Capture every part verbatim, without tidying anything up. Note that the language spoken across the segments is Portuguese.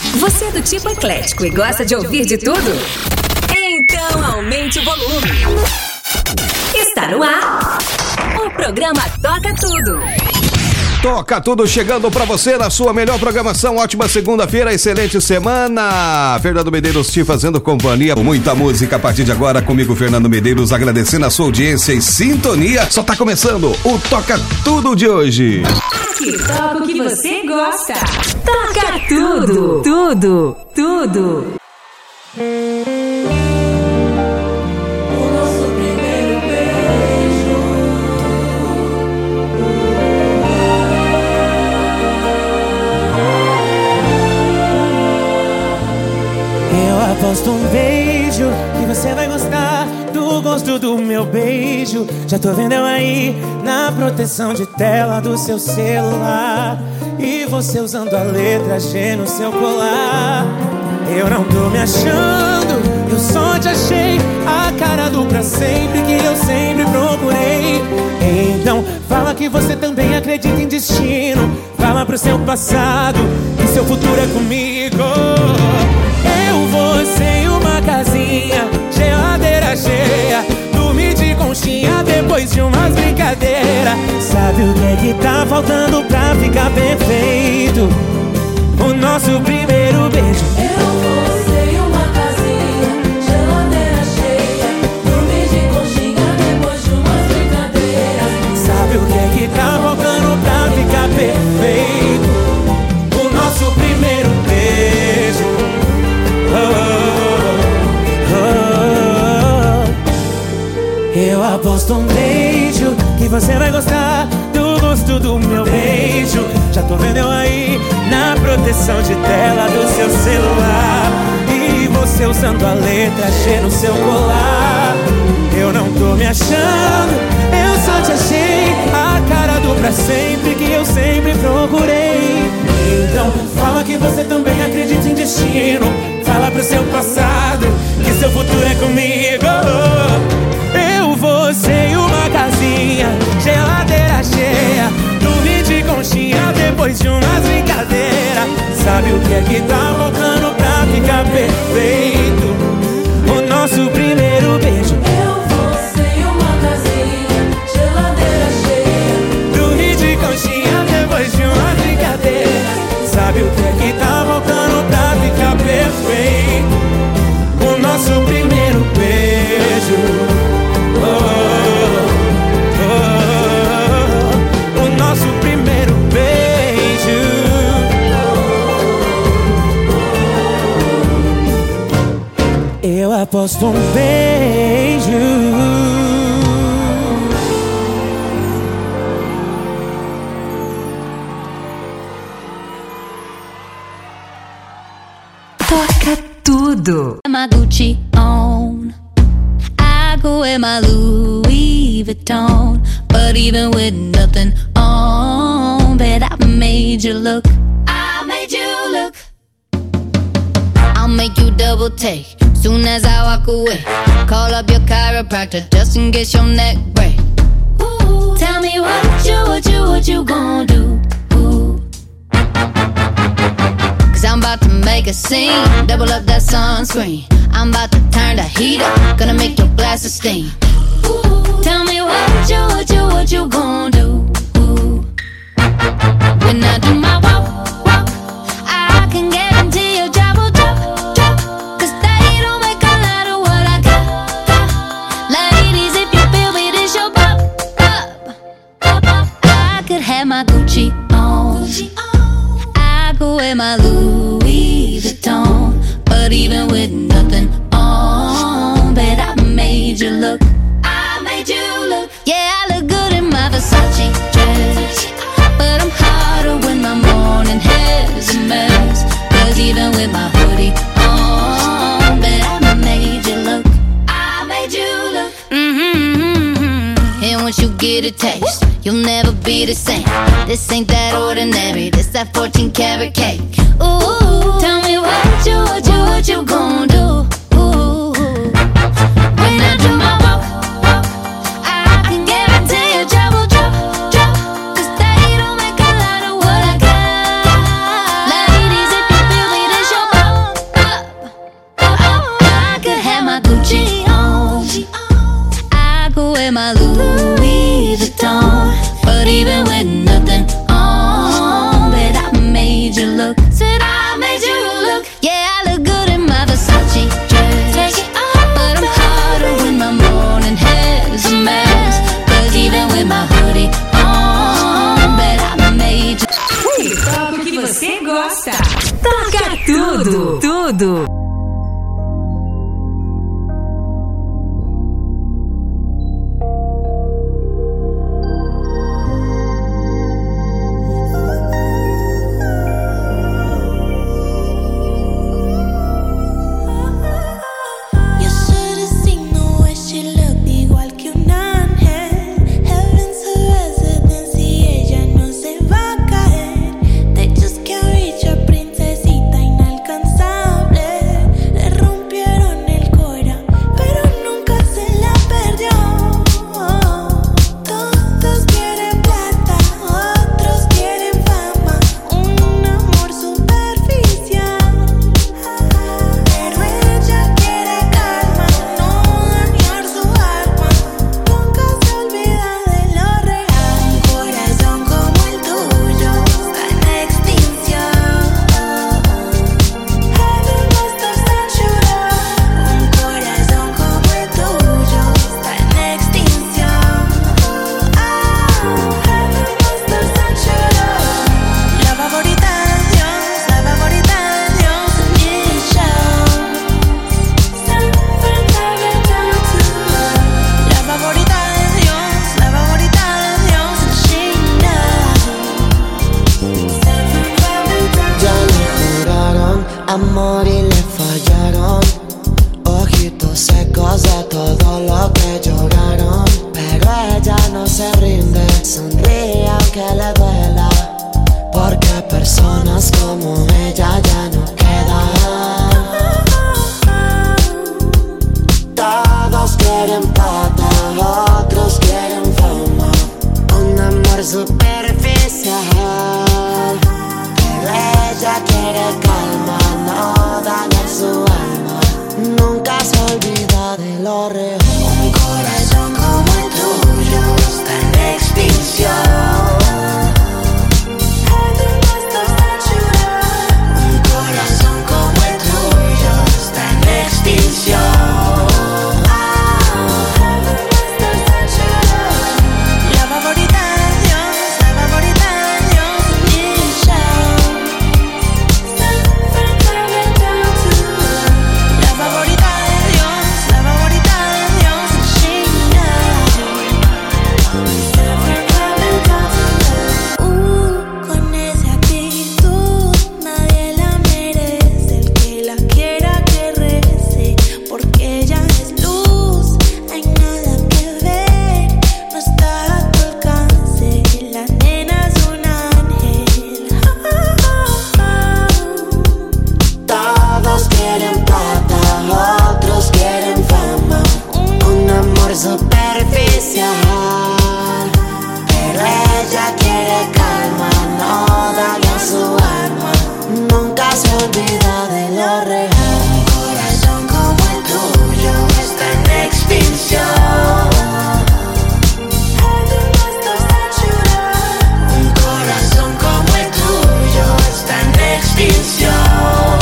Você é do tipo eclético e gosta de ouvir de tudo? Então aumente o volume. Está no ar o programa Toca Tudo. Toca Tudo chegando pra você na sua melhor programação. Ótima segunda-feira, excelente semana. Fernando Medeiros te fazendo companhia. Muita música a partir de agora comigo, Fernando Medeiros, agradecendo a sua audiência e sintonia. Só tá começando o Toca Tudo de hoje. Aqui toca o que você gosta. Toca tudo, tudo, tudo. Aposto um beijo que você vai gostar do gosto do meu beijo. Já tô vendo eu aí na proteção de tela do seu celular, e você usando a letra G no seu colar. Eu não tô me achando, eu só te achei a cara do pra sempre que eu sempre procurei. Então fala que você também acredita em destino. Fala pro seu passado que seu futuro é comigo. Eu, você e uma casinha, geladeira cheia, dormir de conchinha depois de umas brincadeiras. Sabe o que é que tá faltando pra ficar perfeito? O nosso primeiro beijo. Eu, você e uma casinha, geladeira cheia, dormir de conchinha depois de umas brincadeiras. Sabe o que é que tá faltando pra ficar perfeito? O nosso primeiro beijo. Oh, oh, oh. Eu aposto um beijo que você vai gostar do gosto do meu beijo. Já tô vendo eu aí na proteção de tela do seu celular, e você usando a letra G no seu colar. Eu não tô me achando, eu só te achei a cara do pra sempre que eu sempre procurei. Então fala que você também acredita em destino. Fala pro seu passado que seu futuro é comigo. Eu, você e uma casinha, geladeira cheia, dormir de conchinha depois de umas brincadeiras. Sabe o que é que tá faltando pra ficar perfeito? O nosso primeiro beijo. Eu, você e uma casinha, geladeira cheia, dormir de conchinha depois de umas brincadeiras. Sabe o que é que tá faltando pra ficar perfeito? O nosso primeiro beijo. Oh, oh, oh, oh. O nosso primeiro beijo. Eu aposto um beijo. Toca tudo. My Gucci on, I go wear my Louis Vuitton, but even with nothing on, bet I made you look. I made you look. I'll make you double take soon as I walk away. Call up your chiropractor just in case your neck break. Ooh, tell me what you, what you, what you gon' do? Ooh. Cause I'm about to make a scene, double up that sunscreen. I'm about to turn the heat up, gonna make your glasses steam. Ooh, tell me what you, what you, what you gon' do? Ooh. When I do my walk, walk, I can guarantee your job will drop, drop. Cause they don't make a lot of what I got, got. Ladies, if you feel me, this your pop, pop, pop, pop. I could have my Gucci on, Gucci on. I go wear my Louis Vuitton, but even with nothing on, bet I made you look. I made you look. Yeah, I look good in my Versace dress, but I'm hotter when my morning hair's a mess. Cause even with my hoodie on, bet I made you look. I made you look. Mm-hmm. And once you get a taste, you'll never be the same. This ain't that ordinary, this that fourteen karat cake. Ooh, tell me what you, what you, what you gon' do? Ooh, when I do my walk, walk, I can guarantee your job will drop, drop. Cause they don't make a lot of what I got. Ladies, if you feel me, this your look. Said I made you look. Yeah, I look good in my Versace dress. Take it off, but I'm hotter when my morning hair's a mess. Cause even with my hoodie on, bet I made you. Toca o que você gosta. Toca tudo, tudo. amor y le fallaron. Ojitos secos de todo lo que lloraron. Pero ella no se rinde, sonríe aunque le duela, porque personas como ella ya no quedan. Todos quieren plata, otros quieren fama, un amor superficial. Pero ella quiere calma, no dañar su alma, nunca se olvida de lo real. Un corazón como el tuyo está en extinción. Un corazón como el tuyo está en extinción. Superficial, pero ella quiere calma, no daña su alma, nunca se olvida de lo real. Un corazón como el tuyo está en extinción. Un corazón como el tuyo está en extinción.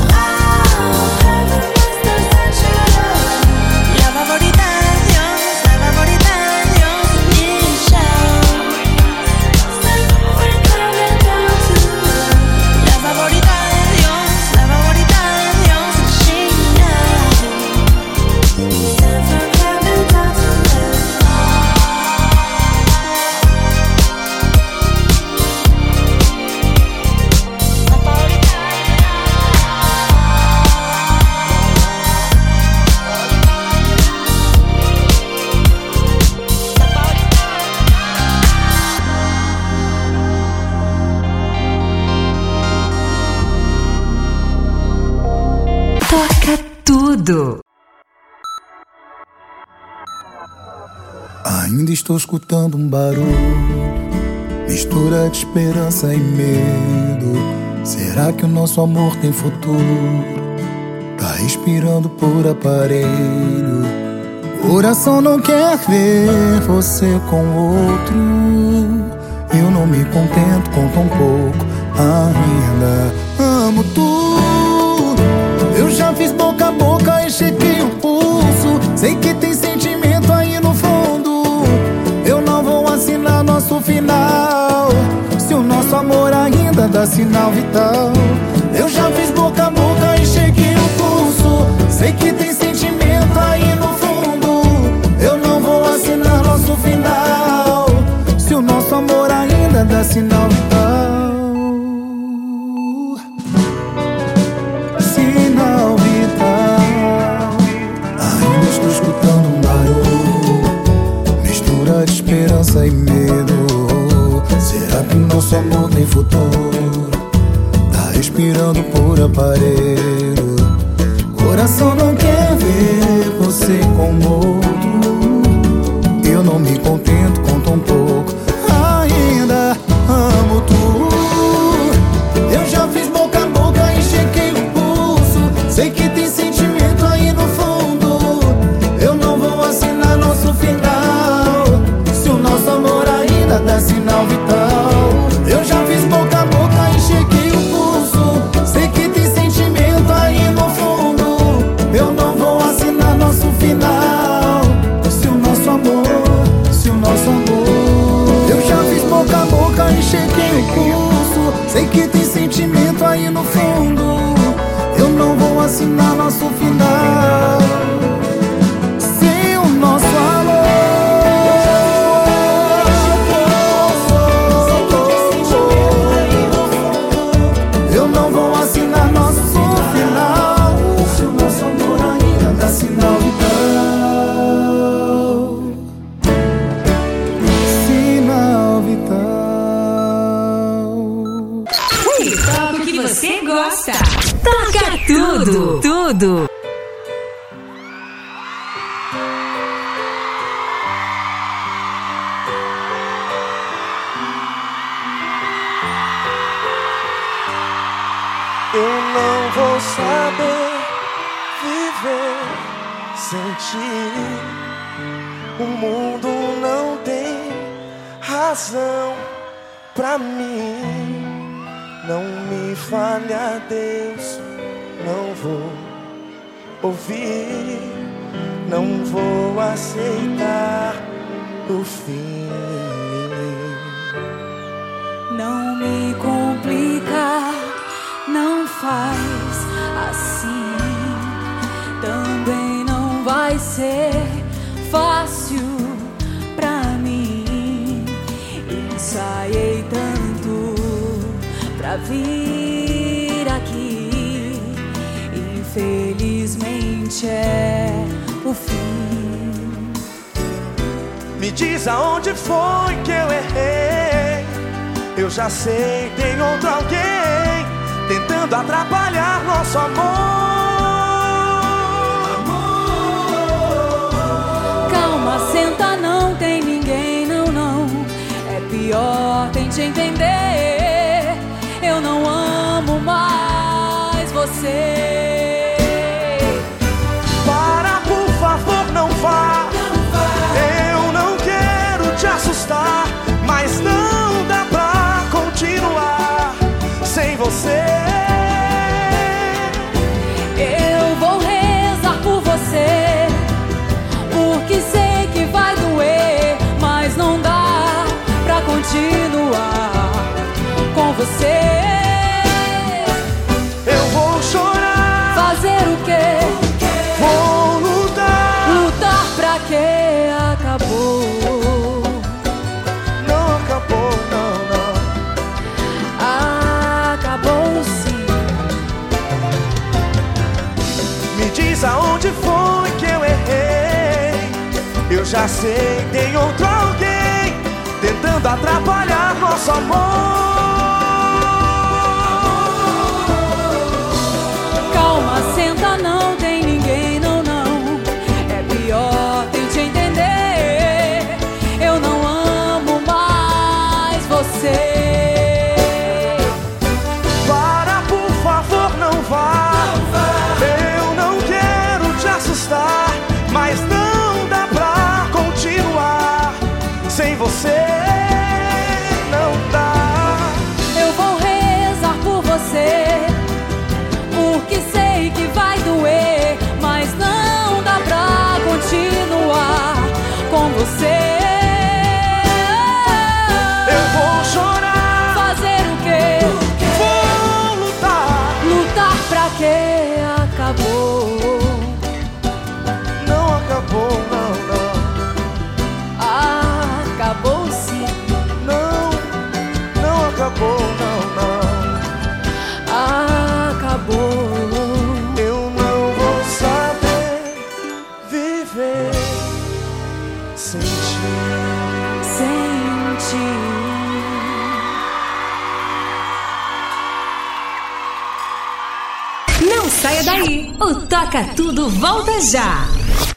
Tudo. Ainda estou escutando um barulho, mistura de esperança e medo. Será que o nosso amor tem futuro? Tá respirando por aparelho. Coração não quer ver você com outro. Eu não me contento com tão pouco ainda. dá sinal vital. Eu já fiz boca a boca e cheguei o pulso. Sei que tem sentimento aí no fundo. Eu não vou assinar nosso final se o nosso amor ainda dá sinal vital. Sinal vital. Ainda estou escutando um barulho, mistura de esperança e medo. Será que nosso amor tem futuro? Tá respirando por aparelho. Coração não quer ver você com outro. Eu não me contento com tão pouco. Ainda amo tu. Eu já fiz boca a boca e chequei o pulso. Sei que tem sentimento aí no fundo. Eu não vou assinar nosso final se o nosso amor ainda dá sinal vital. Eu já fiz boca a boca e chequei o pulso. Sei que tem sentimento aí no fundo. Eu não vou assinar nosso final se o nosso amor, se o nosso amor. Eu já fiz boca a boca e chequei o pulso. Sei que tem sentimento aí no fundo. Eu não vou assinar nosso final sem o nosso amor. Eu não vou assinar nosso final se o nosso amor ainda dá sinal vital. Sinal vital. Toca o que você gosta. Toca tudo, tudo. Eu não vou saber viver sem ti. O mundo não tem razão pra mim. Não me falha, Deus, não vou ouvir, não vou aceitar o fim. Não me complica, não faz assim. Também não vai ser fácil pra mim. Ensaiei tanto pra vir aqui. Infelizmente é o fim. Me diz aonde foi que eu errei. Eu já sei, tem outro alguém tentando atrapalhar nosso amor. Calma, senta, não tem ninguém, não, não. É pior, tente entender. Eu não amo mais você. Para, por favor, não vá. Eu não quero te assustar, mas não dá pra continuar sem você. Eu vou rezar por você, porque sei que vai doer, mas não dá pra continuar com você. Eu vou chorar. Fazer o quê? Vou lutar. Lutar pra quê? Acabou. Não acabou, não, não. Acabou sim. Me diz aonde foi que eu errei. Eu já sei, tem outro alguém tentando atrapalhar nosso amor. Calma, senta, não tem ninguém, não, não. É pior, tente entender. Eu não amo mais você. Para, por favor, não vá. Eu não quero te assustar, mas não dá pra continuar sem você. Não dá. Eu vou rezar por você, porque sei que vai doer, mas não dá pra continuar com você. Eu vou chorar. Fazer o quê? pra que acabou? Não acabou, não, não. Acabou sim. Não, não acabou, não, não. Acabou. Eu não vou saber viver sem ti. Sem ti. Não saia daí, o Toca Tudo volta já.